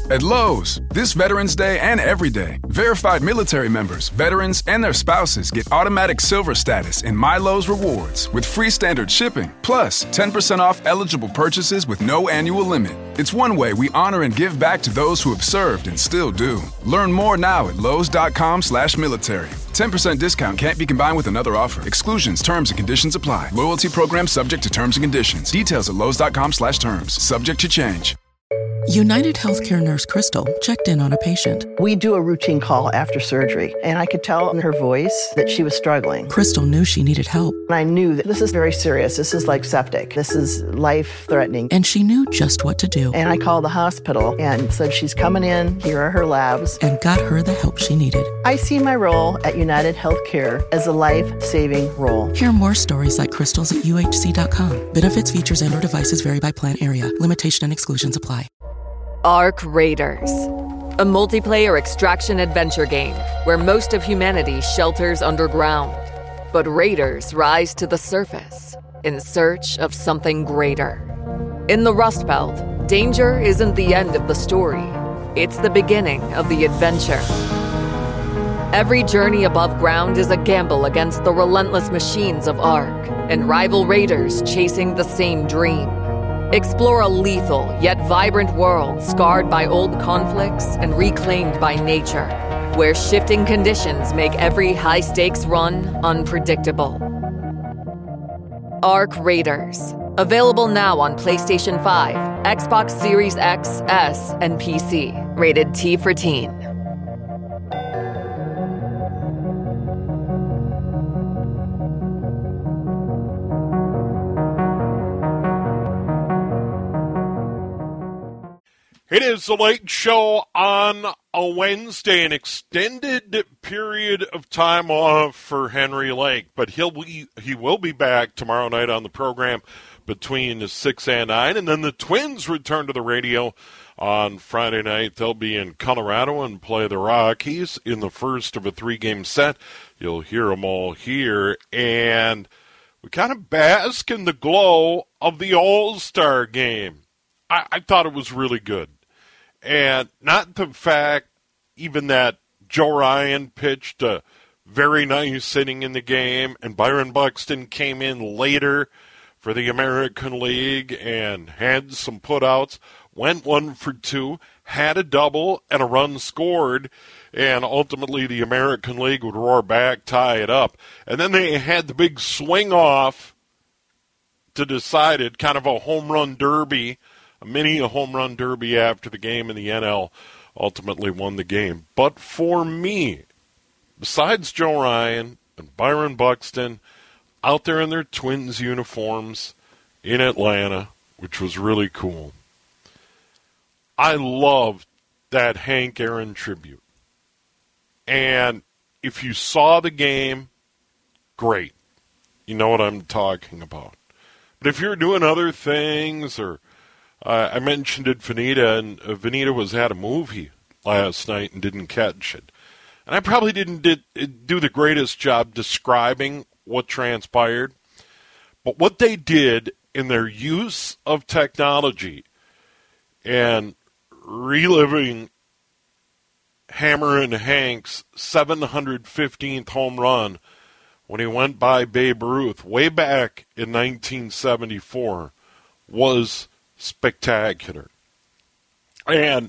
At Lowe's, this Veterans Day and every day, verified military members, veterans, and their spouses get automatic silver status in My Lowe's Rewards with free standard shipping, plus 10% off eligible purchases with no annual limit. It's one way we honor and give back to those who have served and still do. Learn more now at lowes.com/military. 10% discount can't be combined with another offer. Exclusions, terms, and conditions apply. Loyalty program subject to terms and conditions. Details at lowes.com/terms. Subject to change. United Healthcare nurse Crystal checked in on a patient. We do a routine call after surgery, and I could tell in her voice that she was struggling. Crystal knew she needed help. And I knew that this is very serious. This is like septic. This is life-threatening. And she knew just what to do. And I called the hospital and said, she's coming in, here are her labs. And got her the help she needed. I see my role at United Healthcare as a life-saving role. Hear more stories like Crystal's at UHC.com. Benefits, features, and/or devices vary by plan area. Limitation and exclusions apply. Ark Raiders, a multiplayer extraction adventure game where most of humanity shelters underground. But raiders rise to the surface in search of something greater. In the Rust Belt, danger isn't the end of the story. It's the beginning of the adventure. Every journey above ground is a gamble against the relentless machines of Ark and rival raiders chasing the same dream. Explore a lethal yet vibrant world scarred by old conflicts and reclaimed by nature, where shifting conditions make every high-stakes run unpredictable. Ark Raiders. Available now on PlayStation 5, Xbox Series X, S, and PC. Rated T for Teen. It is the Late Show on a Wednesday, an extended period of time off for Henry Lake, but he will be back tomorrow night on the program between 6 and 9, and then the Twins return to the radio on Friday night. They'll be in Colorado and play the Rockies in the first of a 3-game set. You'll hear them all here, and we kind of bask in the glow of the All-Star game. I thought it was really good. And not the fact even that Joe Ryan pitched a very nice inning in the game and Byron Buxton came in later for the American League and had some putouts, went 1 for 2, had a double and a run scored, and ultimately the American League would roar back, tie it up. And then they had the big swing off to decide it, kind of a home run derby, a home run derby after the game, and the NL ultimately won the game. But for me, besides Joe Ryan and Byron Buxton out there in their Twins uniforms in Atlanta, which was really cool, I loved that Hank Aaron tribute. And if you saw the game, great. You know what I'm talking about. But if you're doing other things, or I mentioned it, Vanita, and Vanita was at a movie last night and didn't catch it. And I probably didn't do the greatest job describing what transpired. But what they did in their use of technology and reliving Hammer and Hank's 715th home run when he went by Babe Ruth way back in 1974 was spectacular. And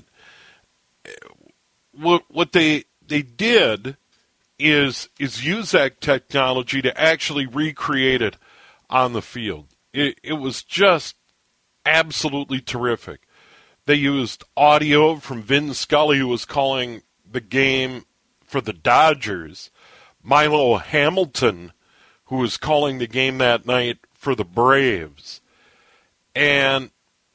what they did is use that technology to actually recreate it on the field. It was just absolutely terrific. They used audio from Vin Scully, who was calling the game for the Dodgers, Milo Hamilton, who was calling the game that night for the Braves. And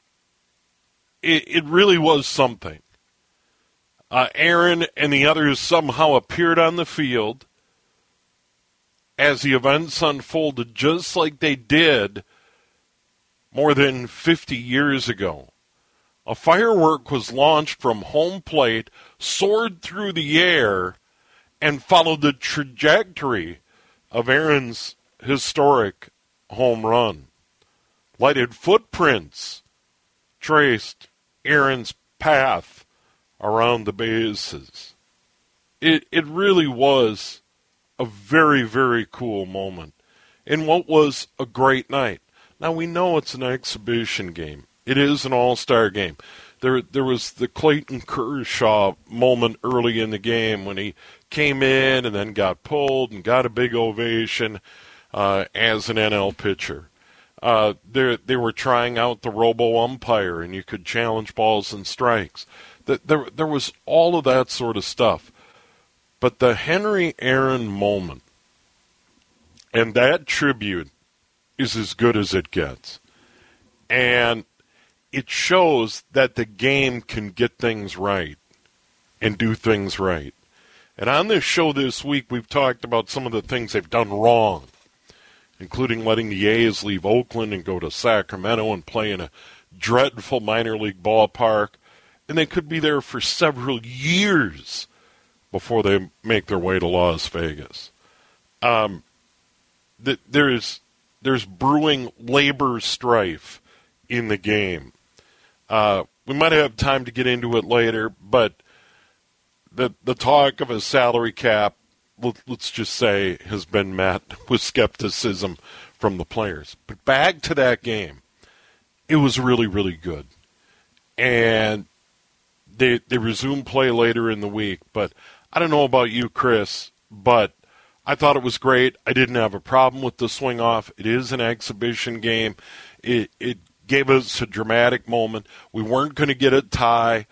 it really was something. Aaron and the others somehow appeared on the field as the events unfolded, just like they did more than 50 years ago. A firework was launched from home plate, soared through the air, and followed the trajectory of Aaron's historic home run. Lighted footprints traced Aaron's path around the bases. It really was a very, very cool moment in what was a great night. Now, we know it's an exhibition game. It is an all-star game. There was the Clayton Kershaw moment early in the game when he came in and then got pulled and got a big ovation as an NL pitcher. They were trying out the robo-umpire, and you could challenge balls and strikes. There was all of that sort of stuff. But the Henry Aaron moment and that tribute is as good as it gets. And it shows that the game can get things right and do things right. And on this show this week, we've talked about some of the things they've done wrong, including letting the A's leave Oakland and go to Sacramento and play in a dreadful minor league ballpark. And they could be there for several years before they make their way to Las Vegas. There's brewing labor strife in the game. We might have time to get into it later, but the talk of a salary cap, let's just say, has been met with skepticism from the players. But back to that game, it was really, really good. And they resumed play later in the week, but I don't know about you, Chris, but I thought it was great. I didn't have a problem with the swing off. It is an exhibition game. It gave us a dramatic moment. We weren't going to get a tie.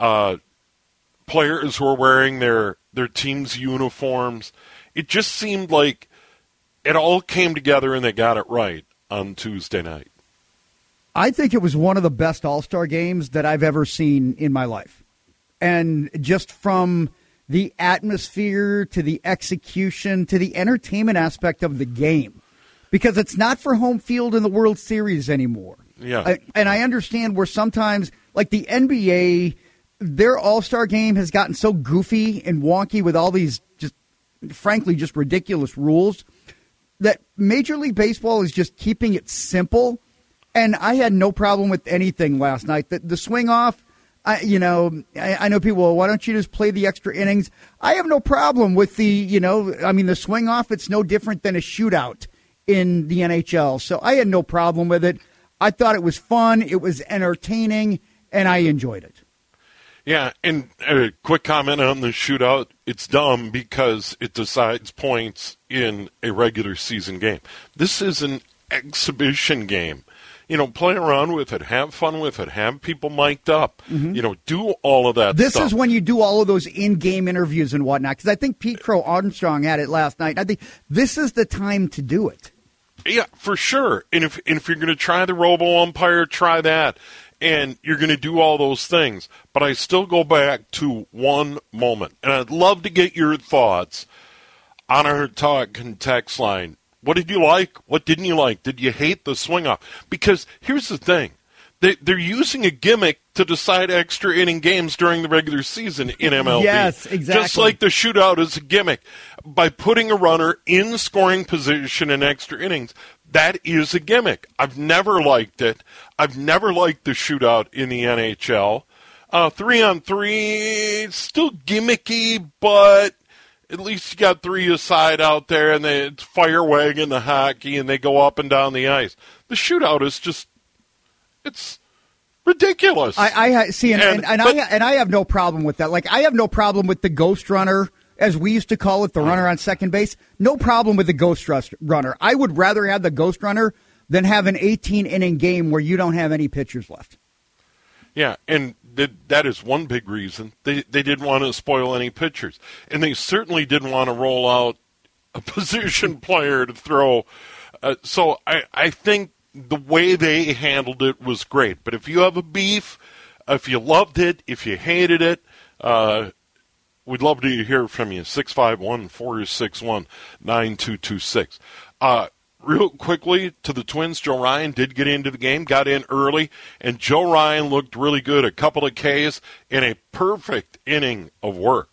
Players were wearing their team's uniforms. It just seemed like it all came together and they got it right on Tuesday night. I think it was one of the best All-Star games that I've ever seen in my life. And just from the atmosphere to the execution to the entertainment aspect of the game, because it's not for home field in the World Series anymore. Yeah. And I understand where sometimes, like the NBA, their All-Star game has gotten so goofy and wonky with all these just, frankly, just ridiculous rules that Major League Baseball is just keeping it simple. And I had no problem with anything last night. The swing off, I know people, well, why don't you just play the extra innings? I have no problem with the swing off. It's no different than a shootout in the NHL. So I had no problem with it. I thought it was fun. It was entertaining, and I enjoyed it. Yeah, and a quick comment on the shootout. It's dumb because it decides points in a regular season game. This is an exhibition game. Play around with it, have fun with it, have people mic'd up, do all of that This stuff. is when you do all of those in-game interviews and whatnot, because I think Pete Crow Armstrong had it last night. I think this is the time to do it. Yeah, for sure. And if you're going to try the robo-umpire, try that. And you're going to do all those things. But I still go back to one moment. And I'd love to get your thoughts on our talk and text line. What did you like? What didn't you like? Did you hate the swing-off? Because here's the thing. They're using a gimmick to decide extra inning games during the regular season in MLB. Yes, exactly. Just like the shootout is a gimmick. By putting a runner in scoring position in extra innings, that is a gimmick. I've never liked it. I've never liked the shootout in the NHL. 3-on-3, still gimmicky, but at least you got three aside out there, and it's fire wagon the hockey, and they go up and down the ice. The shootout is just, it's ridiculous. I see, and I have no problem with that. Like, I have no problem with the ghost runner, as we used to call it, the runner on second base. No problem with the ghost runner. I would rather have the ghost runner than have an 18-inning game where you don't have any pitchers left. Yeah, and that is one big reason. They didn't want to spoil any pitchers. And they certainly didn't want to roll out a position player to throw. So I think the way they handled it was great. But if you have a beef, if you loved it, if you hated it, we'd love to hear from you. 651-461-9226. Real quickly, to the Twins, Joe Ryan did get into the game, got in early, and Joe Ryan looked really good. A couple of Ks and a perfect inning of work.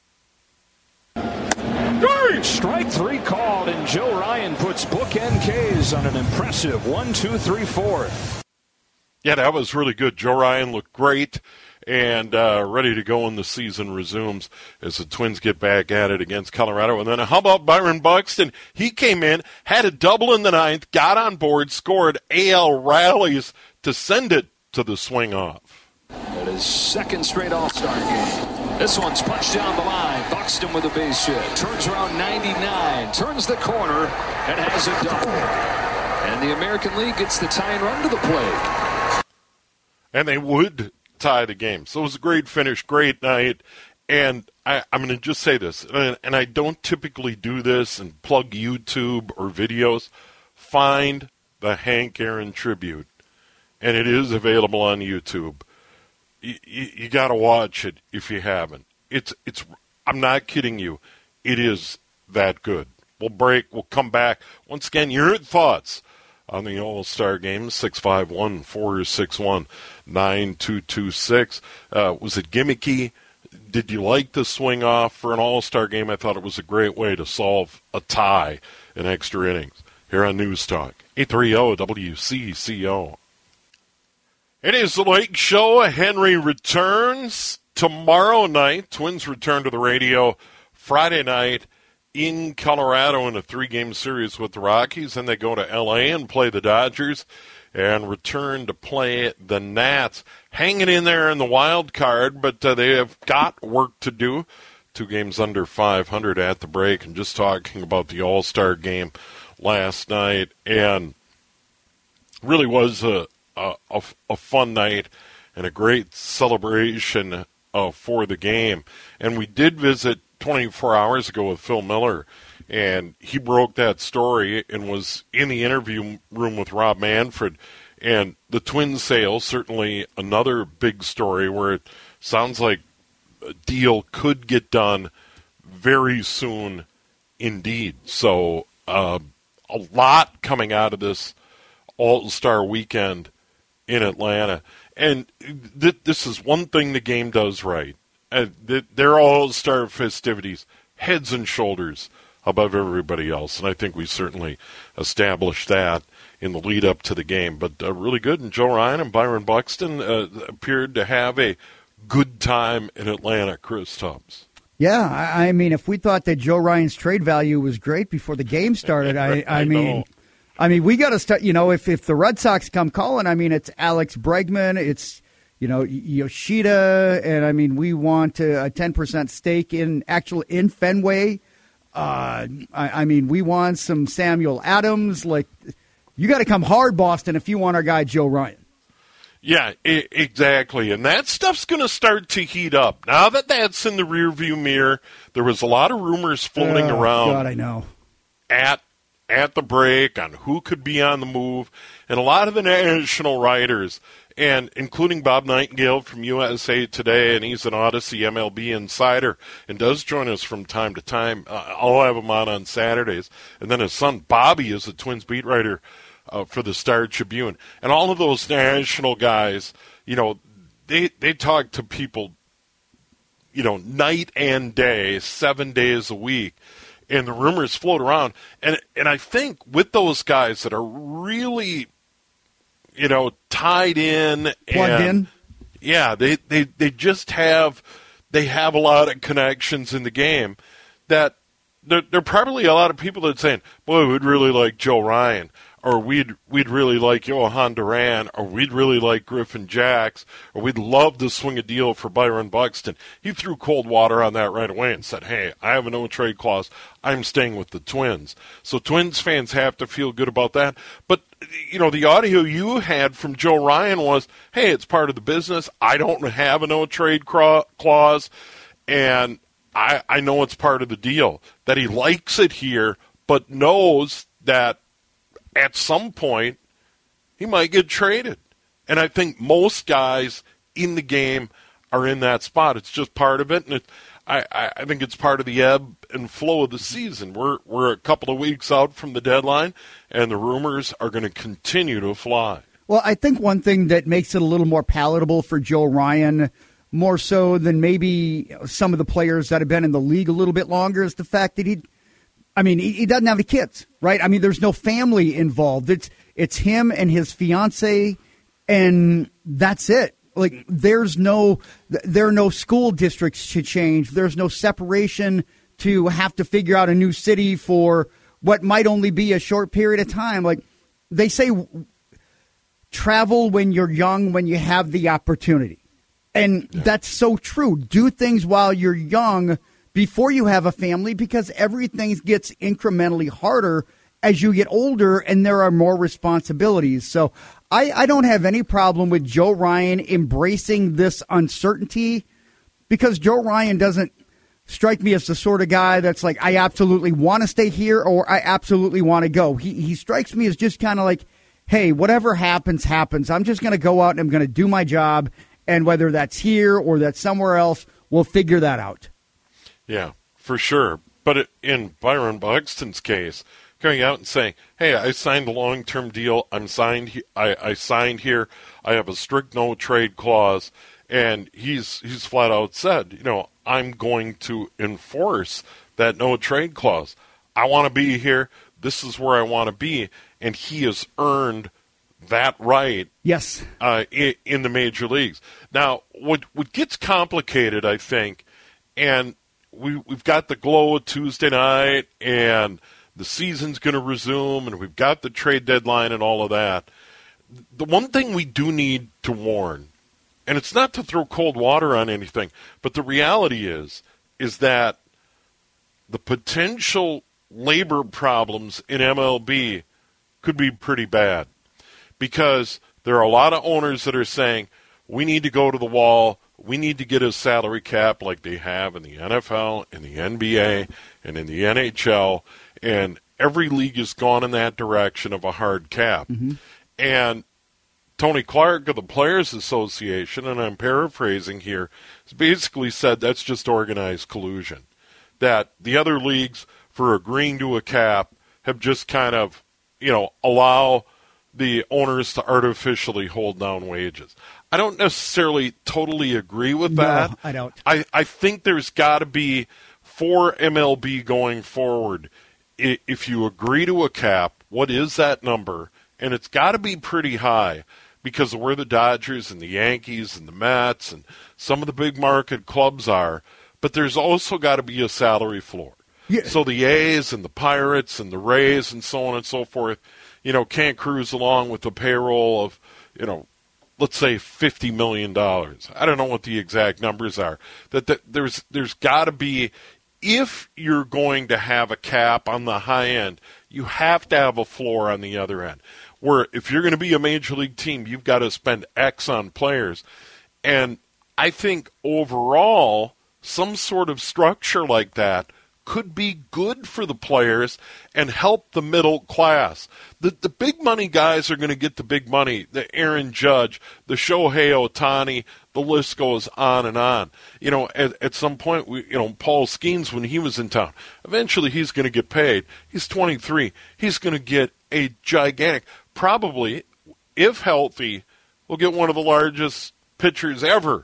Strike three called, and Joe Ryan puts bookend Ks on an impressive 1, 2, 3, 4. Yeah, that was really good. Joe Ryan looked great and ready to go when the season resumes as the Twins get back at it against Colorado. And then how about Byron Buxton? He came in, had a double in the ninth, got on board, scored AL rallies to send it to the swing off. That is second straight All-Star game. This one's punched down the line. Buxton with a base hit. Turns around 99. Turns the corner and has a double. And the American League gets the tying run to the plate. And they would tie the game. So it was a great finish, great night. And I'm going to just say this, and I don't typically do this and plug YouTube or videos. Find the Hank Aaron tribute, and it is available on YouTube. You got to watch it if you haven't. It's. I'm not kidding you. It is that good. We'll break. We'll come back. Once again, your thoughts on the All-Star Game, 651-461-9226. Was it gimmicky? Did you like the swing off for an All-Star Game? I thought it was a great way to solve a tie in extra innings. Here on News Talk, 830 WCCO. It is the Lake Show. Henry returns tomorrow night. Twins return to the radio Friday night in Colorado in a 3-game series with the Rockies. Then they go to L.A. and play the Dodgers and return to play the Nats. Hanging in there in the wild card, but they have got work to do. 2 games under 500 at the break. And just talking about the All-Star Game last night, and really was a fun night and a great celebration for the game. And we did visit 24 hours ago with Phil Miller, and he broke that story and was in the interview room with Rob Manfred. And the Twins sale, certainly another big story where it sounds like a deal could get done very soon indeed. So a lot coming out of this All-Star weekend in Atlanta. And this is one thing the game does right. Their All-Star festivities, heads and shoulders above everybody else. And I think we certainly established that in the lead-up to the game. But really good. And Joe Ryan and Byron Buxton appeared to have a good time in Atlanta. Chris Tubbs. Yeah, I mean, if we thought that Joe Ryan's trade value was great before the game started, I mean, we got to start, if the Red Sox come calling, I mean, it's Alex Bregman, it's, Yoshida, and I mean, we want a 10% stake in Fenway. I mean, we want some Samuel Adams. Like, you got to come hard, Boston, if you want our guy Joe Ryan. Yeah, exactly. And that stuff's going to start to heat up. Now that that's in the rearview mirror, there was a lot of rumors floating around. God, I know. At the break on who could be on the move. And a lot of the national writers, and including Bob Nightingale from USA Today, and he's an Odyssey MLB insider and does join us from time to time. I'll have him on Saturdays. And then his son Bobby is a Twins beat writer for the Star Tribune. And all of those national guys, they talk to people, night and day, 7 days a week. And the rumors float around. And I think with those guys that are really, tied in. Plugged in? Yeah, they just have a lot of connections in the game that there are probably a lot of people that are saying, boy, we'd really like Joe Ryan, or we'd really like Johan Duran, or we'd really like Griffin Jacks, or we'd love to swing a deal for Byron Buxton. He threw cold water on that right away and said, hey, I have a no-trade clause. I'm staying with the Twins. So Twins fans have to feel good about that. But, the audio you had from Joe Ryan was, hey, it's part of the business. I don't have a no-trade clause, and I know it's part of the deal, that he likes it here, but knows that at some point, he might get traded. And I think most guys in the game are in that spot. It's just part of it, and I think it's part of the ebb and flow of the season. We're a couple of weeks out from the deadline, and the rumors are going to continue to fly. Well, I think one thing that makes it a little more palatable for Joe Ryan, more so than maybe some of the players that have been in the league a little bit longer, is the fact that he doesn't have the kids, right? I mean, there's no family involved. It's him and his fiance and that's it. Like, there are no school districts to change. There's no separation to have to figure out a new city for what might only be a short period of time. Like they say, travel when you're young, when you have the opportunity. And that's so true. Do things while you're young before you have a family, because everything gets incrementally harder as you get older and there are more responsibilities. So I don't have any problem with Joe Ryan embracing this uncertainty, because Joe Ryan doesn't strike me as the sort of guy that's like, I absolutely want to stay here or I absolutely want to go. He strikes me as just kind of like, hey, whatever happens, happens. I'm just going to go out and I'm going to do my job. And whether that's here or that's somewhere else, we'll figure that out. Yeah, for sure. But in Byron Buxton's case, coming out and saying, hey, I signed a long-term deal. I signed here. I have a strict no-trade clause. And he's flat out said, I'm going to enforce that no-trade clause. I want to be here. This is where I want to be. And he has earned that right. Yes. In the major leagues. Now, what gets complicated, I think, and we've got the glow of Tuesday night, and the season's going to resume, and we've got the trade deadline and all of that. The one thing we do need to warn, and it's not to throw cold water on anything, but the reality is that the potential labor problems in MLB could be pretty bad, because there are a lot of owners that are saying, we need to go to the wall, we need to get a salary cap like they have in the NFL, in the NBA, and in the NHL, and every league has gone in that direction of a hard cap. Mm-hmm. And Tony Clark of the Players Association, and I'm paraphrasing here, has basically said that's just organized collusion. That the other leagues, for agreeing to a cap, have just kind of, allow the owners to artificially hold down wages. I don't necessarily totally agree with that. No, I don't. I think there's got to be, for MLB going forward, if you agree to a cap, what is that number? And it's got to be pretty high, because of where the Dodgers and the Yankees and the Mets and some of the big market clubs are. But there's also got to be a salary floor. Yeah. So the A's and the Pirates and the Rays and so on and so forth, can't cruise along with the payroll of, let's say $50 million. I don't know what the exact numbers are. That there's got to be, if you're going to have a cap on the high end, you have to have a floor on the other end. Where if you're going to be a major league team, you've got to spend X on players. And I think overall, some sort of structure like that could be good for the players and help the middle class. The big money guys are going to get the big money, the Aaron Judge, the Shohei Ohtani, the list goes on and on. At some point, Paul Skeens, when he was in town, eventually he's going to get paid. He's 23. He's going to get a gigantic, probably, if healthy, will get one of the largest pitchers ever,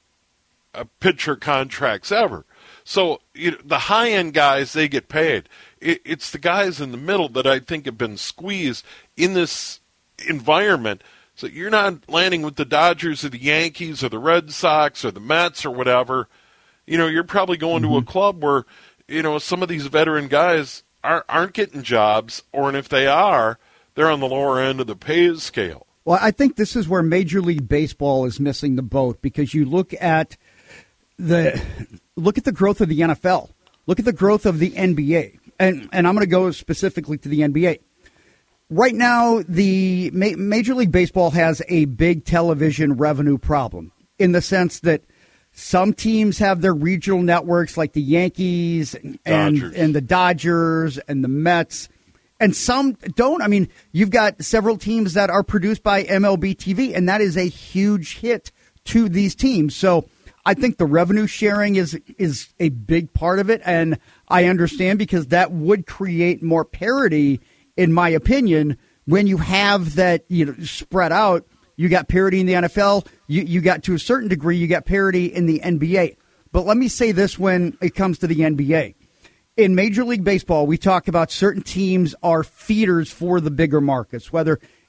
pitcher contracts ever. So the high-end guys, they get paid. It's the guys in the middle that I think have been squeezed in this environment. So you're not landing with the Dodgers or the Yankees or the Red Sox or the Mets or whatever. You're probably going to a club where, some of these veteran guys aren't getting jobs, or if they are, they're on the lower end of the pay scale. Well, I think this is where Major League Baseball is missing the boat, because you look at the growth of the NFL, look at the growth of the NBA, and I'm going to go specifically to the NBA. Right now, the Major League Baseball has a big television revenue problem, in the sense that some teams have their regional networks, like the Yankees and the Dodgers and the Mets, and some don't. I mean, you've got several teams that are produced by MLB TV, and that is a huge hit to these teams. So I think the revenue sharing is a big part of it, and I understand, because that would create more parity, in my opinion, when you have that spread out. You got parity in the NFL. You got, to a certain degree, you got parity in the NBA. But let me say this when it comes to the NBA. In Major League Baseball, we talk about certain teams are feeders for the bigger markets, whether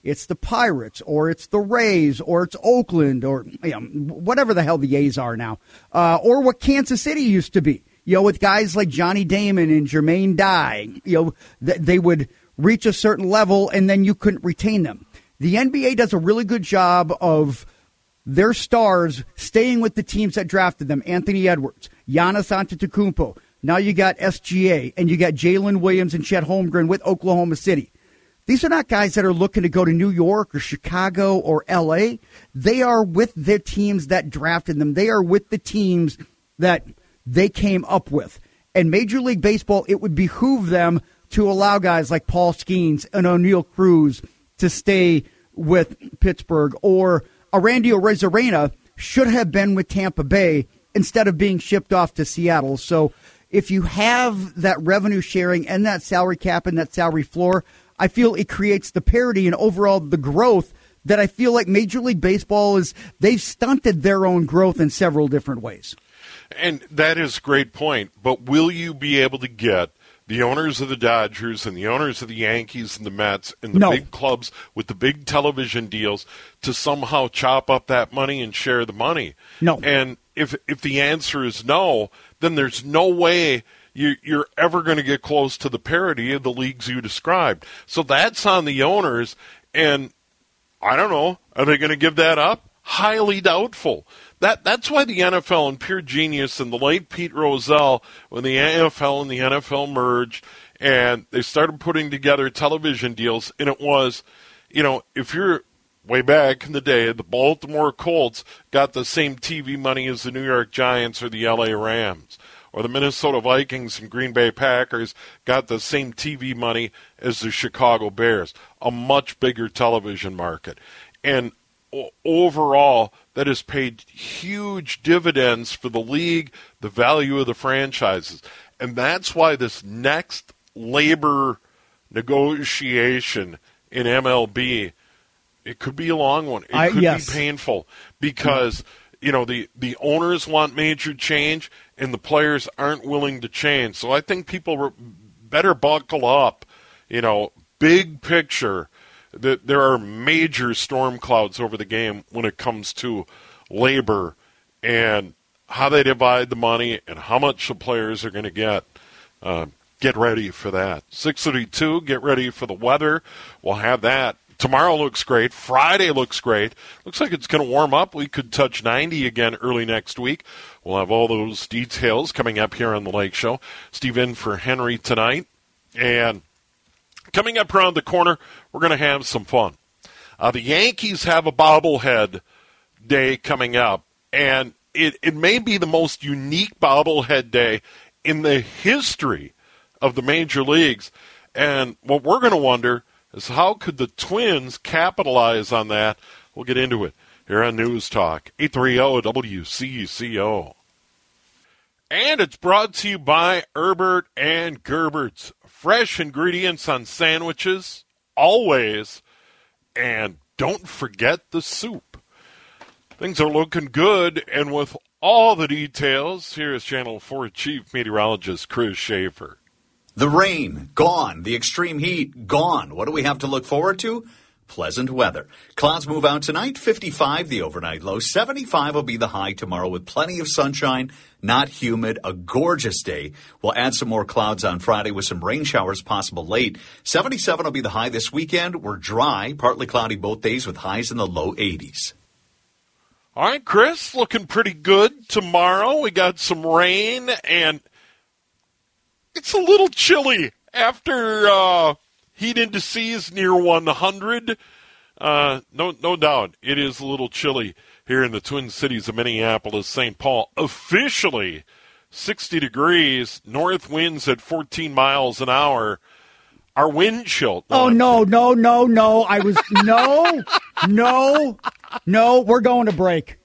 it's the Pirates, or it's the Rays, or it's Oakland, or whatever the hell the A's are now, or what Kansas City used to be. With guys like Johnny Damon and Jermaine Dye, they would reach a certain level and then you couldn't retain them. The NBA does a really good job of their stars staying with the teams that drafted them. Anthony Edwards, Giannis Antetokounmpo. Now you got SGA, and you got Jalen Williams and Chet Holmgren with Oklahoma City. These are not guys that are looking to go to New York or Chicago or L.A. They are with their teams that drafted them. They are with the teams that they came up with. And Major League Baseball, it would behoove them to allow guys like Paul Skeens and O'Neal Cruz to stay with Pittsburgh, or Randy Arozarena should have been with Tampa Bay instead of being shipped off to Seattle. So if you have that revenue sharing and that salary cap and that salary floor, I feel it creates the parity and overall the growth that I feel like Major League Baseball they've stunted their own growth in several different ways. And that is a great point. But will you be able to get the owners of the Dodgers and the owners of the Yankees and the Mets and the big clubs with the big television deals to somehow chop up that money and share the money? No. And if the answer is no, then there's no way you're ever going to get close to the parity of the leagues you described. So that's on the owners, and I don't know, are they going to give that up? Highly doubtful. That's why the NFL and pure genius and the late Pete Rozelle, when the AFL and the NFL merged and they started putting together television deals, and it was, if you're way back in the day, the Baltimore Colts got the same TV money as the New York Giants or the LA Rams, or the Minnesota Vikings and Green Bay Packers got the same TV money as the Chicago Bears, a much bigger television market. And overall, that has paid huge dividends for the league, the value of the franchises. And that's why this next labor negotiation in MLB, it could be a long one. It could be painful because, the owners want major change and the players aren't willing to change. So I think people better buckle up, big picture. There are major storm clouds over the game when it comes to labor and how they divide the money and how much the players are going to get. Get ready for that. 6:32, get ready for the weather. We'll have that. Tomorrow looks great. Friday looks great. Looks like it's going to warm up. We could touch 90 again early next week. We'll have all those details coming up here on the Lake Show. Steve in for Henry tonight. And coming up around the corner, we're going to have some fun. The Yankees have a bobblehead day coming up, and it may be the most unique bobblehead day in the history of the major leagues. And what we're going to wonder is how could the Twins capitalize on that? We'll get into it here on News Talk, 830 WCCO. And it's brought to you by Herbert and Gerbert's. Fresh ingredients on sandwiches, always. And don't forget the soup. Things are looking good, and with all the details, here is Channel 4 Chief Meteorologist Chris Schaefer. The rain, gone. The extreme heat, gone. What do we have to look forward to? Pleasant weather. Clouds move out tonight, 55 the overnight low. 75 will be the high tomorrow with plenty of sunshine, not humid, a gorgeous day. We'll add some more clouds on Friday with some rain showers possible late. 77 will be the high this weekend. We're dry, partly cloudy both days with highs in the low 80s. All right, Chris, looking pretty good tomorrow. We got some rain, and it's a little chilly after heat indices near 100. No doubt it is a little chilly here in the Twin Cities of Minneapolis, St. Paul. Officially 60 degrees, north winds at 14 miles an hour. Our wind chill. No. I was, no, we're going to break.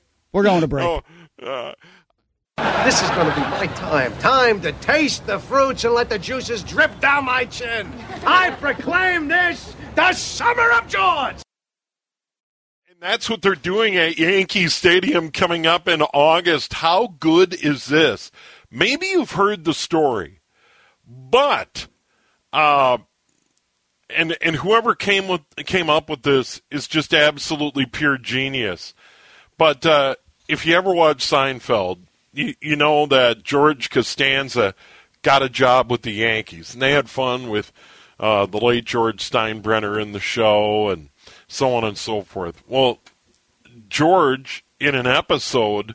This is going to be my time. Time to taste the fruits and let the juices drip down my chin. I proclaim this the Summer of George. And that's what they're doing at Yankee Stadium coming up in August. How good is this? Maybe you've heard the story, but and whoever came up with this is just absolutely pure genius. But if you ever watch Seinfeld, you know that George Costanza got a job with the Yankees, and they had fun with the late George Steinbrenner in the show and so on and so forth. Well, George, in an episode,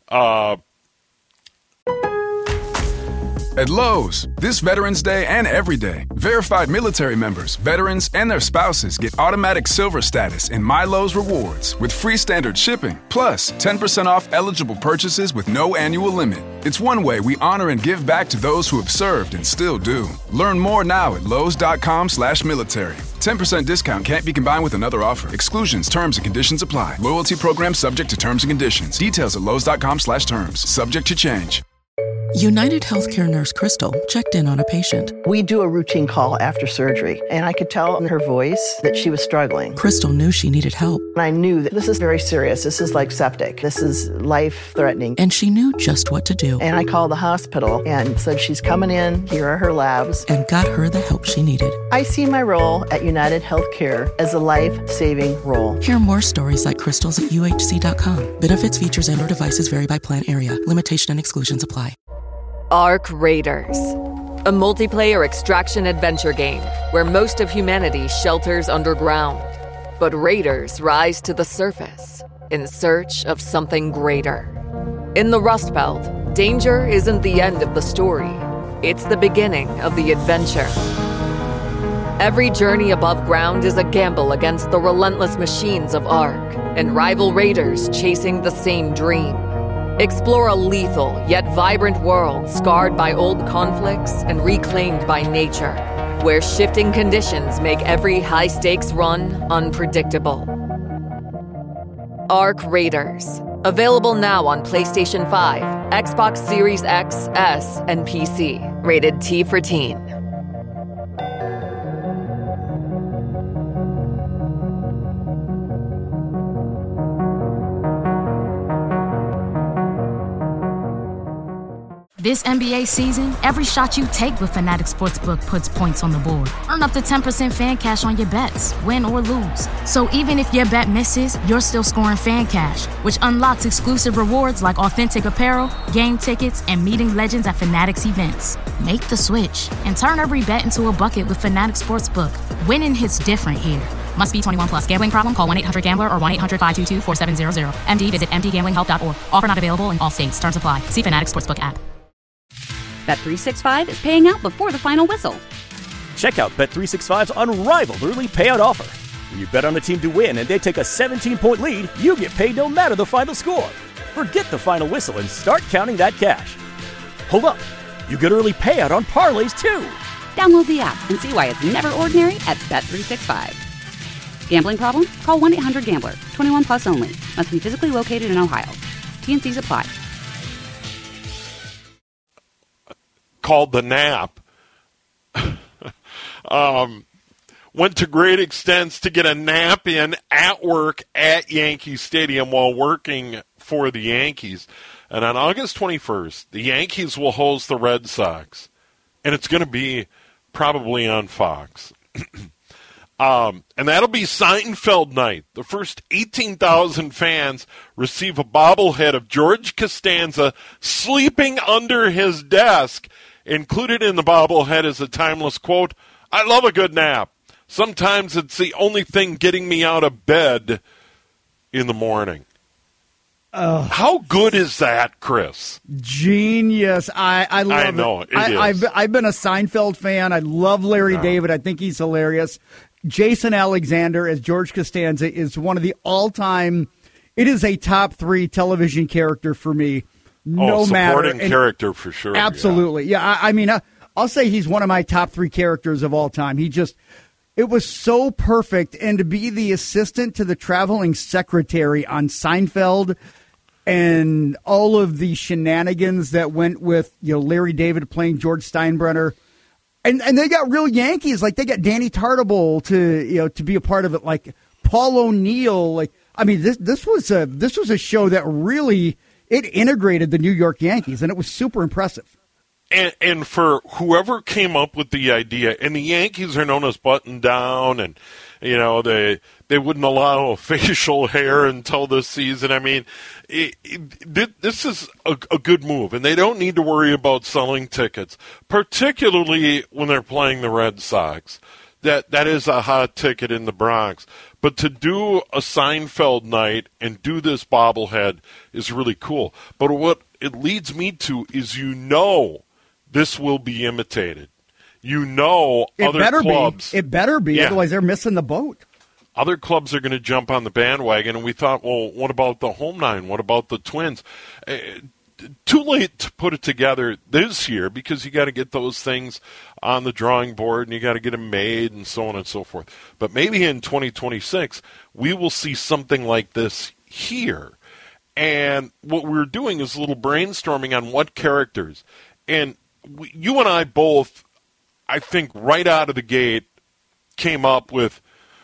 At Lowe's, this Veterans Day and every day, verified military members, veterans, and their spouses get automatic silver status in My Lowe's Rewards with free standard shipping, plus 10% off eligible purchases with no annual limit. It's one way we honor and give back to those who have served and still do. Learn more now at Lowe's.com/military. 10% discount can't be combined with another offer. Exclusions, terms, and conditions apply. Loyalty program subject to terms and conditions. Details at Lowe's.com/terms. Subject to change. United Healthcare nurse Crystal checked in on a patient. We do a routine call after surgery, and I could tell in her voice that she was struggling. Crystal knew she needed help. And I knew that this is very serious. This is like septic. This is life-threatening. And she knew just what to do. And I called the hospital and said, she's coming in. Here are her labs. And got her the help she needed. I see my role at United Healthcare as a life-saving role. Hear more stories like Crystal's at UHC.com. Benefits, features, and/or devices vary by plan area. Limitation and exclusions apply. Ark Raiders, a multiplayer extraction adventure game where most of humanity shelters underground. But raiders rise to the surface in search of something greater. In the Rust Belt, danger isn't the end of the story. It's the beginning of the adventure. Every journey above ground is a gamble against the relentless machines of Ark and rival raiders chasing the same dream. Explore a lethal yet vibrant world scarred by old conflicts and reclaimed by nature, where shifting conditions make every high-stakes run unpredictable. Ark Raiders. Available now on PlayStation 5, Xbox Series X, S, and PC. Rated T for Teen. This NBA season, every shot you take with Fanatic Sportsbook puts points on the board. Earn up to 10% fan cash on your bets, win or lose. So even if your bet misses, you're still scoring fan cash, which unlocks exclusive rewards like authentic apparel, game tickets, and meeting legends at Fanatic's events. Make the switch and turn every bet into a bucket with Fanatic Sportsbook. Winning hits different here. Must be 21 plus. Gambling problem? Call 1-800-GAMBLER or 1-800-522-4700. MD, visit mdgamblinghelp.org. Offer not available in all states. Terms apply. See Fanatic Sportsbook app. Bet365 is paying out before the final whistle. Check out Bet365's unrivaled early payout offer. When you bet on a team to win and they take a 17-point lead, you get paid no matter the final score. Forget the final whistle and start counting that cash. Hold up. You get early payout on parlays, too. Download the app and see why it's never ordinary at Bet365. Gambling problem? Call 1-800-GAMBLER. 21 plus only. Must be physically located in Ohio. T&Cs apply. Called the nap, went to great extents to get a nap in at work at Yankee Stadium while working for the Yankees. And on August 21st, the Yankees will host the Red Sox, and it's going to be probably on Fox. And that'll be Seinfeld night. The first 18,000 fans receive a bobblehead of George Costanza sleeping under his desk. Included in the bobblehead is a timeless quote, "I love a good nap. Sometimes it's the only thing getting me out of bed in the morning." How good is that, Chris? Genius. I love it. I know, it is. I've been a Seinfeld fan. I love Larry David. I think he's hilarious. Jason Alexander as George Costanza is one of the all-time, it is a top 3 television character for me. No matter. Supporting character for sure. Absolutely. Yeah, I mean, I'll say he's one of my top 3 characters of all time. It was so perfect. And to be the assistant to the traveling secretary on Seinfeld and all of the shenanigans that went with, Larry David playing George Steinbrenner. And they got real Yankees. Like, they got Danny Tartabull to be a part of it. Like, Paul O'Neill. Like, I mean, this was a show that really... It integrated the New York Yankees, and it was super impressive. And for whoever came up with the idea, and the Yankees are known as button down, and they wouldn't allow facial hair until this season. I mean, this is a good move, and they don't need to worry about selling tickets, particularly when they're playing the Red Sox. That is a hot ticket in the Bronx. But to do a Seinfeld night and do this bobblehead is really cool. But what it leads me to is this will be imitated. Other clubs. It better be, otherwise they're missing the boat. Other clubs are going to jump on the bandwagon, and we thought, well, what about the home nine? What about the Twins? Too late to put it together this year because you got to get those things on the drawing board and you got to get them made and so on and so forth. But maybe in 2026, we will see something like this here. And what we're doing is a little brainstorming on what characters. And you and I both, I think, right out of the gate, came up with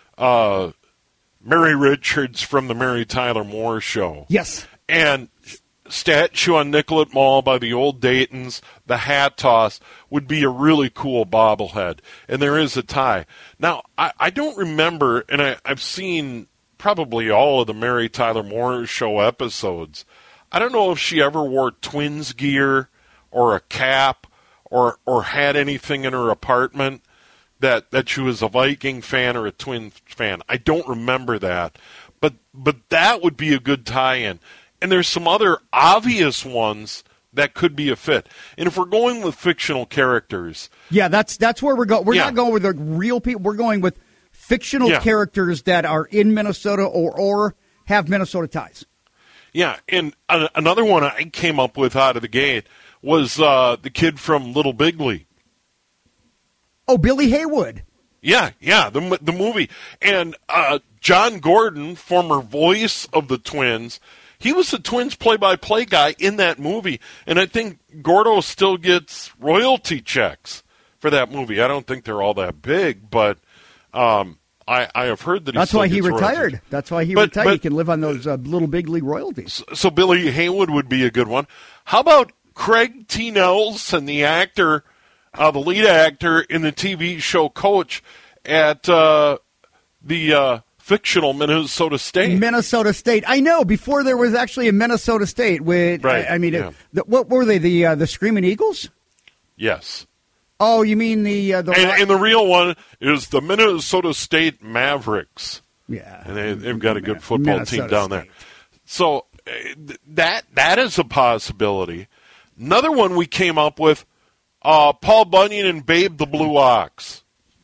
Mary Richards from the Mary Tyler Moore Show. Yes. And statue on Nicollet Mall by the old Daytons, the hat toss, would be a really cool bobblehead. And there is a tie. Now, I don't remember, and I've seen probably all of the Mary Tyler Moore Show episodes. I don't know if she ever wore Twins gear or a cap or had anything in her apartment that she was a Viking fan or a Twins fan. I don't remember that. But that would be a good tie-in. And there's some other obvious ones that could be a fit. And if we're going with fictional characters... Yeah, that's where we're going. We're not going with the real people. We're going with fictional characters that are in Minnesota or have Minnesota ties. Yeah, and another one I came up with out of the gate was the kid from Little Bigley. Oh, Billy Haywood. Yeah, the movie. And John Gordon, former voice of the Twins, he was the Twins play-by-play guy in that movie. And I think Gordo still gets royalty checks for that movie. I don't think they're all that big, but I have heard that That's why he retired. That's why he retired. He can live on those Little Big League royalties. So Billy Haywood would be a good one. How about Craig T. Nelson, the actor, the lead actor in the TV show Coach at the fictional Minnesota State? Minnesota State. I know. Before there was actually a Minnesota State. With, right. What were they? The Screaming Eagles? Yes. Oh, you mean and the real one is the Minnesota State Mavericks. Yeah. And they've got a good football Minnesota team down State. there. So that is a possibility. Another one we came up with, Paul Bunyan and Babe the Blue Ox.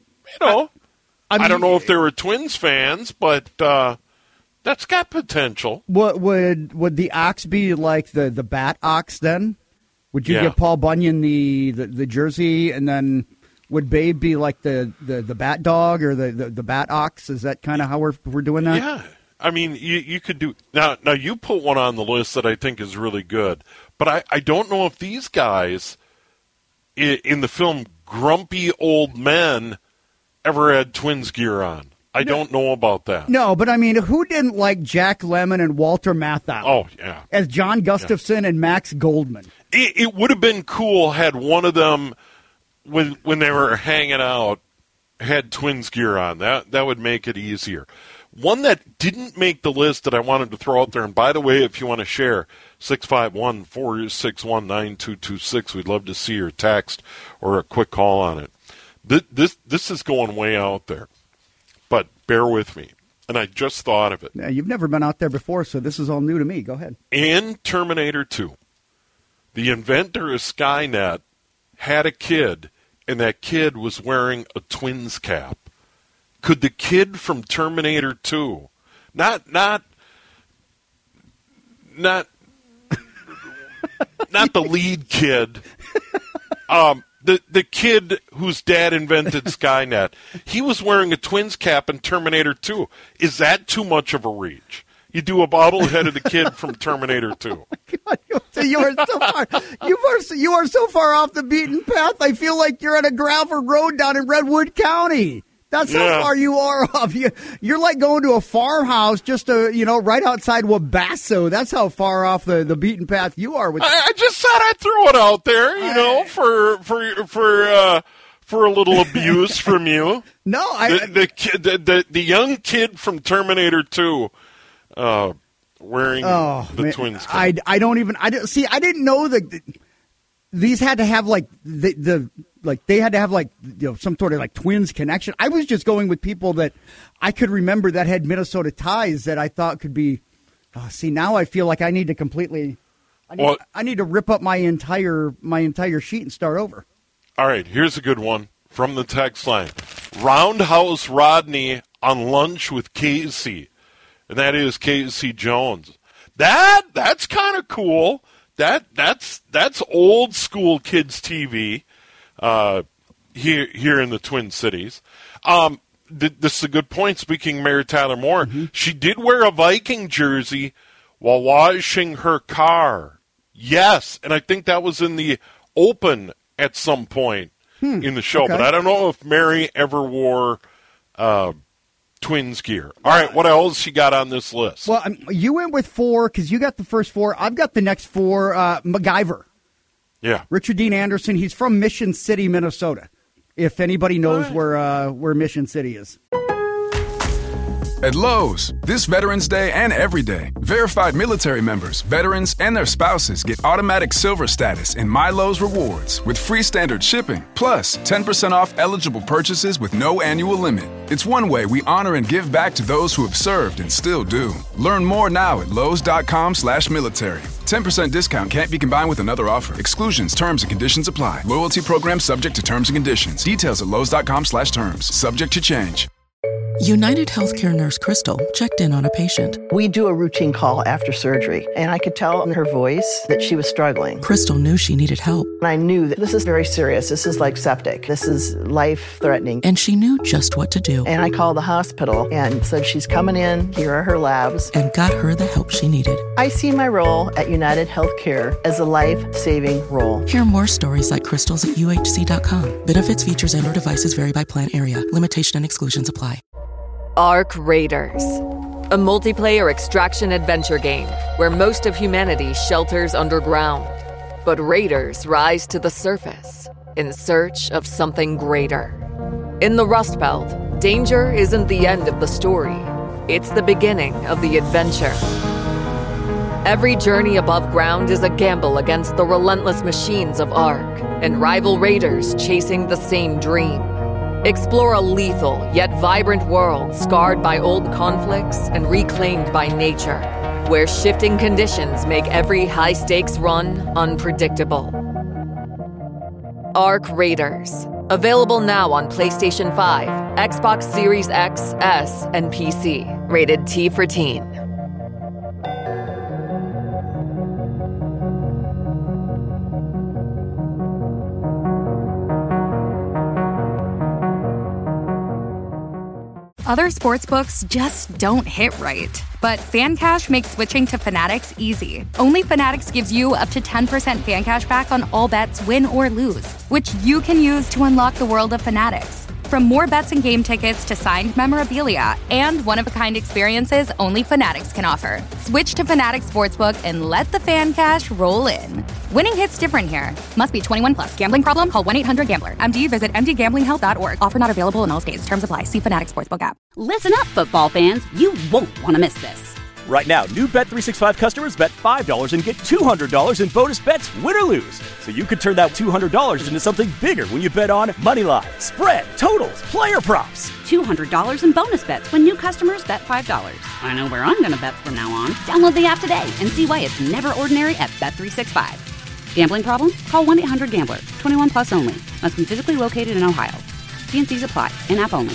I don't know if they were Twins fans, but that's got potential. What would the ox be like the bat ox then? Would you give Paul Bunyan the jersey, and then would Babe be like the bat dog or the bat ox? Is that kind of how we're doing that? Yeah. I mean, you could do now you put one on the list that I think is really good, but I don't know if these guys in the film Grumpy Old Men ever had Twins gear on. I don't know about that. No, but I mean, who didn't like Jack Lemmon and Walter Matthau? Oh, yeah. As John Gustafson and Max Goldman. It would have been cool had one of them, when they were hanging out, had Twins gear on. That would make it easier. One that didn't make the list that I wanted to throw out there, and by the way, if you want to share, 651-461-9226. We'd love to see your text or a quick call on it. This is going way out there, but bear with me. And I just thought of it. Yeah, you've never been out there before, so this is all new to me. Go ahead. In Terminator 2, the inventor of Skynet had a kid, and that kid was wearing a Twins cap. Could the kid from Terminator 2, not the lead kid, the kid whose dad invented Skynet, he was wearing a Twins cap in Terminator 2. Is that too much of a reach? You do a bobblehead of the kid from Terminator 2. Oh my God, you are so far. You are so far off the beaten path. I feel like you're on a gravel road down in Redwood County. That's how far you are off. You're like going to a farmhouse just right outside Wabasso. That's how far off the beaten path you are. I just thought I'd throw it out there, for a little abuse from you. No, the young kid from Terminator 2 wearing the Twins kit. I didn't know that these had to have they had to have some sort of Twins connection. I was just going with people that I could remember that had Minnesota ties that I thought could be. Now I feel like I need to completely. I need to rip up my entire sheet and start over. All right, here's a good one from the text line. Roundhouse Rodney on lunch with Casey, and that is Casey Jones. That's kind of cool. That's old school kids TV here in the Twin Cities. This is a good point. Speaking of Mary Tyler Moore, she did wear a Viking jersey while washing her car. Yes, and I think that was in the Open at some point in the show, but I don't know if Mary ever wore Twins gear. All right, what else she got on this list? Well, you went with 4 because you got the first 4. I've got the next 4. MacGyver. Yeah. Richard Dean Anderson. He's from Mission City, Minnesota, if anybody knows where Mission City is. At Lowe's, this Veterans Day and every day, verified military members, veterans, and their spouses get automatic silver status in My Lowe's Rewards with free standard shipping, plus 10% off eligible purchases with no annual limit. It's one way we honor and give back to those who have served and still do. Learn more now at Lowes.com/military. 10% discount can't be combined with another offer. Exclusions, terms, and conditions apply. Loyalty program subject to terms and conditions. Details at Lowes.com/terms. Subject to change. United Healthcare nurse Crystal checked in on a patient. We do a routine call after surgery, and I could tell in her voice that she was struggling. Crystal knew she needed help. And I knew that this is very serious. This is like septic. This is life-threatening. And she knew just what to do. And I called the hospital and said, she's coming in. Here are her labs. And got her the help she needed. I see my role at United Healthcare as a life-saving role. Hear more stories like Crystal's at UHC.com. Benefits, features, and/or devices vary by plan area. Limitation and exclusions apply. Ark Raiders, a multiplayer extraction adventure game where most of humanity shelters underground. But raiders rise to the surface in search of something greater. In the Rust Belt, danger isn't the end of the story. It's the beginning of the adventure. Every journey above ground is a gamble against the relentless machines of Ark and rival raiders chasing the same dream. Explore a lethal yet vibrant world scarred by old conflicts and reclaimed by nature, where shifting conditions make every high-stakes run unpredictable. Ark Raiders. Available now on PlayStation 5, Xbox Series X, S, and PC. Rated T for Teen. Other sportsbooks just don't hit right. But FanCash makes switching to Fanatics easy. Only Fanatics gives you up to 10% fan cash back on all bets, win or lose, which you can use to unlock the world of Fanatics. From more bets and game tickets to signed memorabilia and one-of-a-kind experiences only Fanatics can offer. Switch to Fanatics Sportsbook and let the fan cash roll in. Winning hits different here. Must be 21 plus. Gambling problem? Call 1-800-GAMBLER. MD, visit mdgamblinghelp.org. Offer not available in all states. Terms apply. See Fanatics Sportsbook app. Listen up, football fans. You won't want to miss this. Right now, new Bet365 customers bet $5 and get $200 in bonus bets, win or lose. So you could turn that $200 into something bigger when you bet on money line, spread, totals, player props. $200 in bonus bets when new customers bet $5. I know where I'm going to bet from now on. Download the app today and see why it's never ordinary at Bet365. Gambling problem? Call 1-800-GAMBLER. 21 plus only. Must be physically located in Ohio. T&Cs apply. In-app only.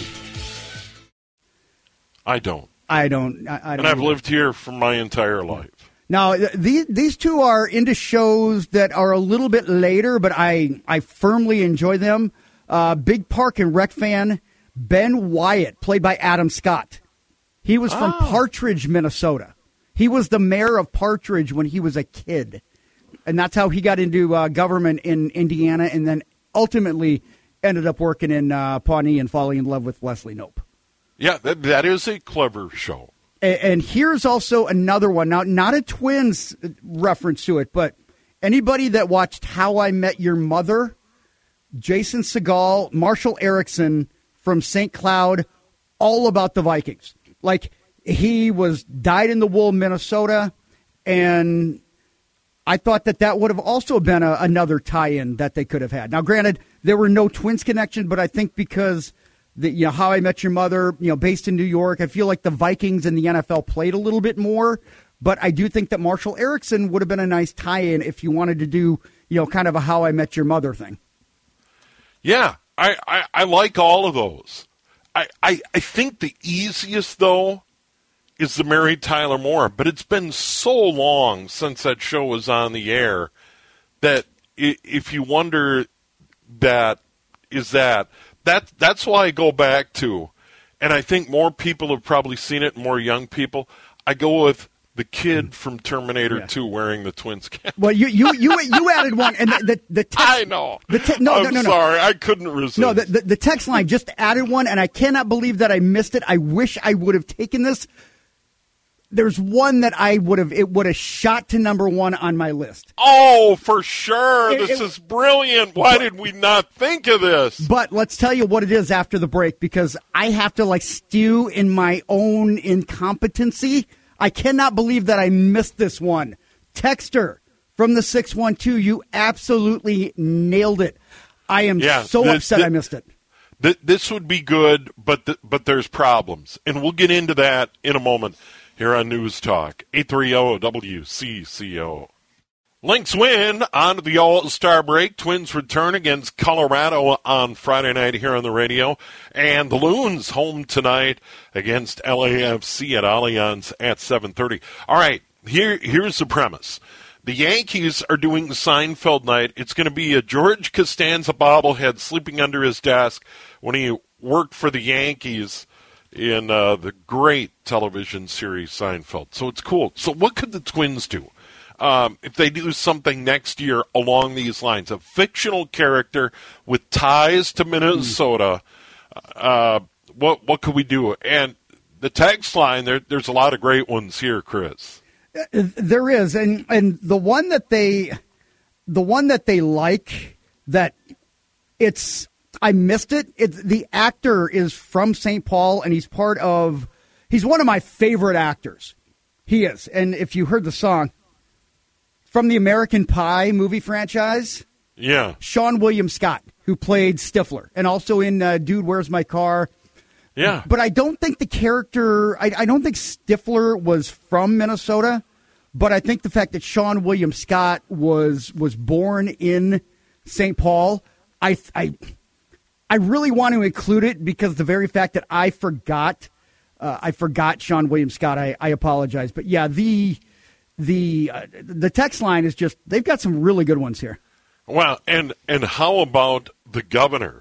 I don't. And I've lived here for my entire life. Now, these two are into shows that are a little bit later, but I firmly enjoy them. Big Park and Rec fan, Ben Wyatt, played by Adam Scott. He was from Partridge, Minnesota. He was the mayor of Partridge when he was a kid. And that's how he got into government in Indiana and then ultimately ended up working in Pawnee and falling in love with Leslie Knope. Yeah, that is a clever show. And here's also another one. Now, not a Twins reference to it, but anybody that watched How I Met Your Mother, Jason Segel, Marshall Erickson from St. Cloud, all about the Vikings. Like, he was dyed-in-the-wool Minnesota, and I thought that would have also been another tie-in that they could have had. Now, granted, there were no Twins connection, but I think because How I Met Your Mother, based in New York, I feel like the Vikings and the NFL played a little bit more. But I do think that Marshall Erickson would have been a nice tie-in if you wanted to do, kind of a How I Met Your Mother thing. Yeah, I like all of those. I think the easiest, though, is the Mary Tyler Moore. But it's been so long since that show was on the air that if you wonder that's why I go back to, and I think more people have probably seen it, more young people. I go with the kid from Terminator 2 wearing the Twins cap. Well, you added one, and the text, I know. No. Sorry, I couldn't resist. No, the text line just added one, and I cannot believe that I missed it. I wish I would have taken this. There's one that it would have shot to number one on my list. Oh, for sure. This is brilliant. Why did we not think of this? But let's tell you what it is after the break, because I have to stew in my own incompetency. I cannot believe that I missed this one. Texter from the 612, you absolutely nailed it. I am so upset I missed it. This would be good, but there's problems. And we'll get into that in a moment here on News Talk, 830 WCCO. Lynx win on the All-Star break. Twins return against Colorado on Friday night here on the radio. And the Loons home tonight against LAFC at Allianz at 7:30. All right, here's the premise. The Yankees are doing Seinfeld night. It's going to be a George Costanza bobblehead sleeping under his desk when he worked for the Yankees in the great television series Seinfeld. So it's cool. So what could the Twins do if they do something next year along these lines? A fictional character with ties to Minnesota. What could we do? And the text line, there's a lot of great ones here, Chris. There is, and the one that they like that it's. I missed it. The actor is from St. Paul, and he's one of my favorite actors. He is. And if you heard the song from the American Pie movie franchise, Sean William Scott, who played Stifler, and also in Dude, Where's My Car? Yeah. But I don't think the character, I don't think Stifler was from Minnesota, but I think the fact that Sean William Scott was born in St. Paul, I really want to include it because the very fact that I forgot Sean William Scott. I apologize, but yeah, the text line is just, they've got some really good ones here. Well, and how about the governor,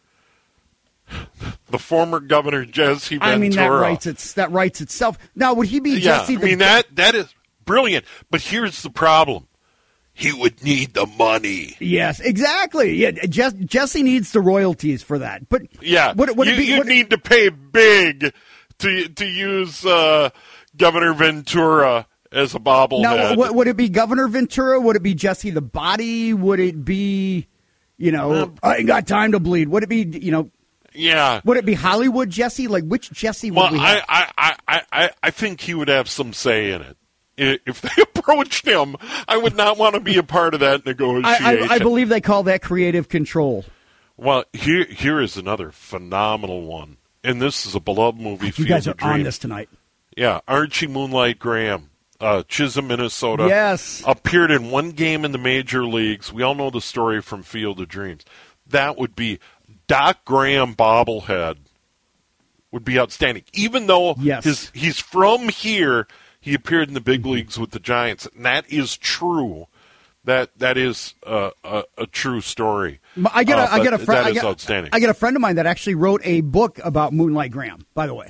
the former governor Jesse Ventura? I mean, that writes itself. Now, would he be Jesse? Yeah, I mean that is brilliant. But here's the problem. He would need the money. Yes, exactly. Yeah, Jesse needs the royalties for that. But yeah, you need to pay big to use Governor Ventura as a bobblehead. Now, would it be Governor Ventura? Would it be Jesse the Body? Would it be, I ain't got time to bleed? Would it be, Yeah. Would it be Hollywood Jesse? Like, which Jesse would we have? I think he would have some say in it. If they approached him, I would not want to be a part of that negotiation. I believe they call that creative control. Well, here is another phenomenal one. And this is a beloved movie, You guys are on this tonight. Yeah, Archie Moonlight Graham, Chisholm, Minnesota. Yes. Appeared in one game in the major leagues. We all know the story from Field of Dreams. That would be Doc Graham bobblehead. Would be outstanding. Even though he's from here, he appeared in the big leagues with the Giants. And that is true. That is a true story. I get a friend. That is outstanding. I get a friend of mine that actually wrote a book about Moonlight Graham. By the way.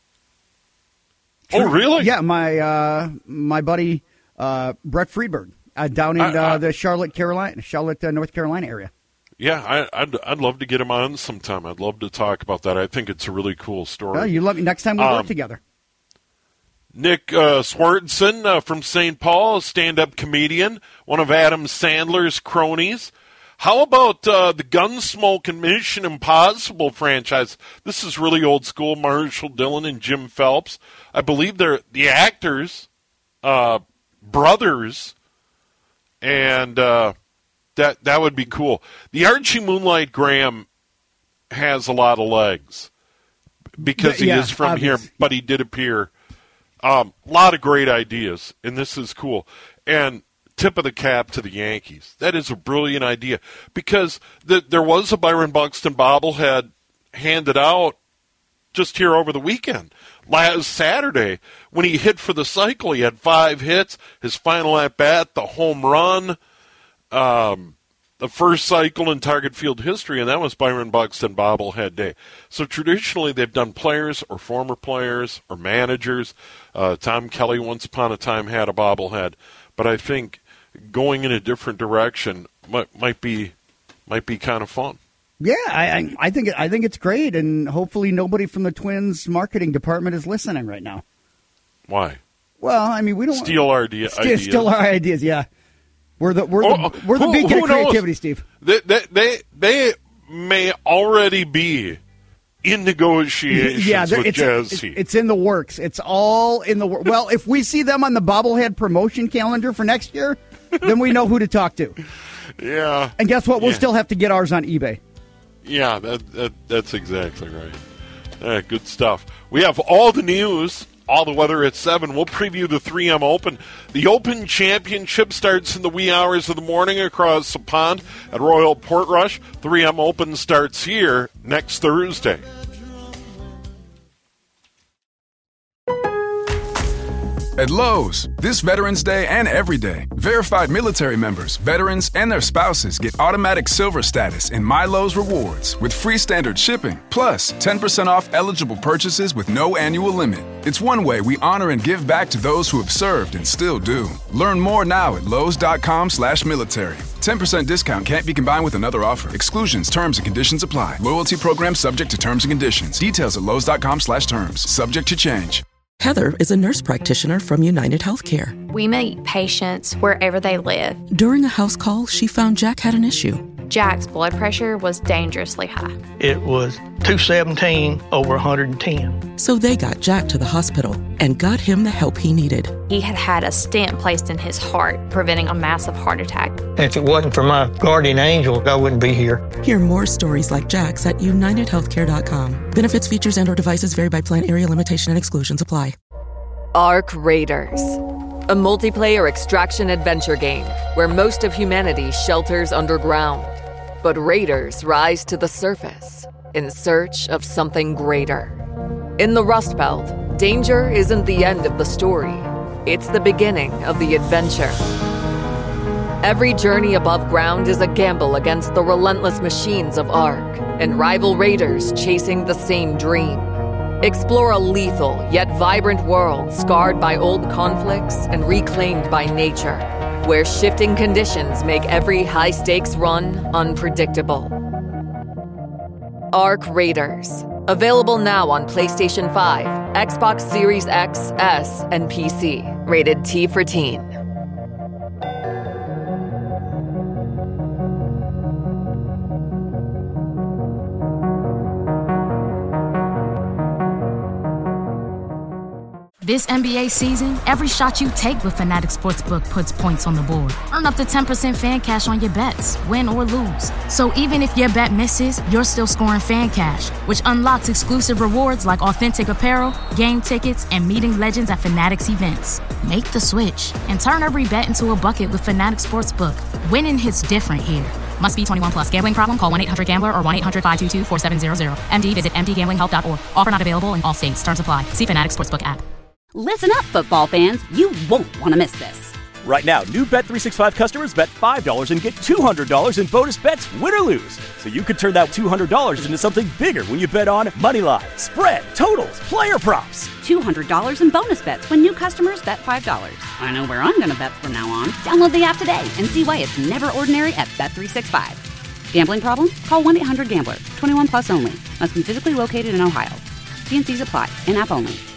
Oh, really? Yeah, my buddy Brett Friedberg down in the Charlotte, North Carolina area. Yeah, I'd love to get him on sometime. I'd love to talk about that. I think it's a really cool story. Well, you let me next time we work together. Nick Swardson from St. Paul, a stand-up comedian, one of Adam Sandler's cronies. How about the Gunsmoke and Mission Impossible franchise? This is really old school. Marshall Dillon and Jim Phelps. I believe they're the actors, brothers, and that would be cool. The Archie Moonlight Graham has a lot of legs because he is from here, but he did appear. A lot of great ideas, and this is cool. And tip of the cap to the Yankees. That is a brilliant idea because there was a Byron Buxton bobblehead handed out just here over the weekend. Last Saturday, when he hit for the cycle, he had 5 hits. His final at-bat, the home run, the first cycle in Target Field history, and that was Byron Buxton bobblehead day. So traditionally, they've done players or former players or managers. Tom Kelly once upon a time had a bobblehead, but I think going in a different direction might be kind of fun. Yeah, I think it's great, and hopefully nobody from the Twins marketing department is listening right now. Why? Well, I mean, we don't steal our ideas. Steal our ideas. Yeah, we're the beacon of creativity, Steve. They may already be in negotiations with Jazzy. It's in the works. It's all in the works. Well, if we see them on the bobblehead promotion calendar for next year, then we know who to talk to. Yeah. And guess what? We'll still have to get ours on eBay. Yeah, that's exactly right. Good stuff. We have all the news, all the weather at 7. We'll preview the 3M Open. The Open Championship starts in the wee hours of the morning across the pond at Royal Portrush. 3M Open starts here next Thursday. At Lowe's, this Veterans Day and every day, verified military members, veterans, and their spouses get automatic silver status in My Lowe's Rewards with free standard shipping, plus 10% off eligible purchases with no annual limit. It's one way we honor and give back to those who have served and still do. Learn more now at Lowe's.com/military. 10% discount can't be combined with another offer. Exclusions, terms, and conditions apply. Loyalty program subject to terms and conditions. Details at Lowe's.com/terms. Subject to change. Heather is a nurse practitioner from United Healthcare. We meet patients wherever they live. During a house call, she found Jack had an issue. Jack's blood pressure was dangerously high. It was 217 over 110. So they got Jack to the hospital and got him the help he needed. He had had a stent placed in his heart, preventing a massive heart attack. If it wasn't for my guardian angel, I wouldn't be here. Hear more stories like Jack's at UnitedHealthcare.com. Benefits, features, and/or devices vary by plan, area, limitation, and exclusions apply. Ark Raiders, a multiplayer extraction adventure game where most of humanity shelters underground. But raiders rise to the surface in search of something greater. In the Rust Belt, danger isn't the end of the story. It's the beginning of the adventure. Every journey above ground is a gamble against the relentless machines of Ark and rival raiders chasing the same dream. Explore a lethal yet vibrant world scarred by old conflicts and reclaimed by nature, where shifting conditions make every high-stakes run unpredictable. Ark Raiders. Available now on PlayStation 5, Xbox Series X, S, and PC. Rated T for Teen. This NBA season, every shot you take with Fanatic Sportsbook puts points on the board. Earn up to 10% fan cash on your bets, win or lose. So even if your bet misses, you're still scoring fan cash, which unlocks exclusive rewards like authentic apparel, game tickets, and meeting legends at Fanatic's events. Make the switch and turn every bet into a bucket with Fanatic Sportsbook. Winning hits different here. Must be 21 plus. Gambling problem? Call 1-800-GAMBLER or 1-800-522-4700. MD, visit mdgamblinghelp.org. Offer not available in all states. Terms apply. See Fanatic Sportsbook app. Listen up, football fans. You won't want to miss this. Right now, new Bet365 customers bet $5 and get $200 in bonus bets, win or lose. So you could turn that $200 into something bigger when you bet on moneyline, spread, totals, player props. $200 in bonus bets when new customers bet $5. I know where I'm going to bet from now on. Download the app today and see why it's never ordinary at Bet365. Gambling problem? Call 1-800-GAMBLER. 21 plus only. Must be physically located in Ohio. T&Cs apply. In-app only.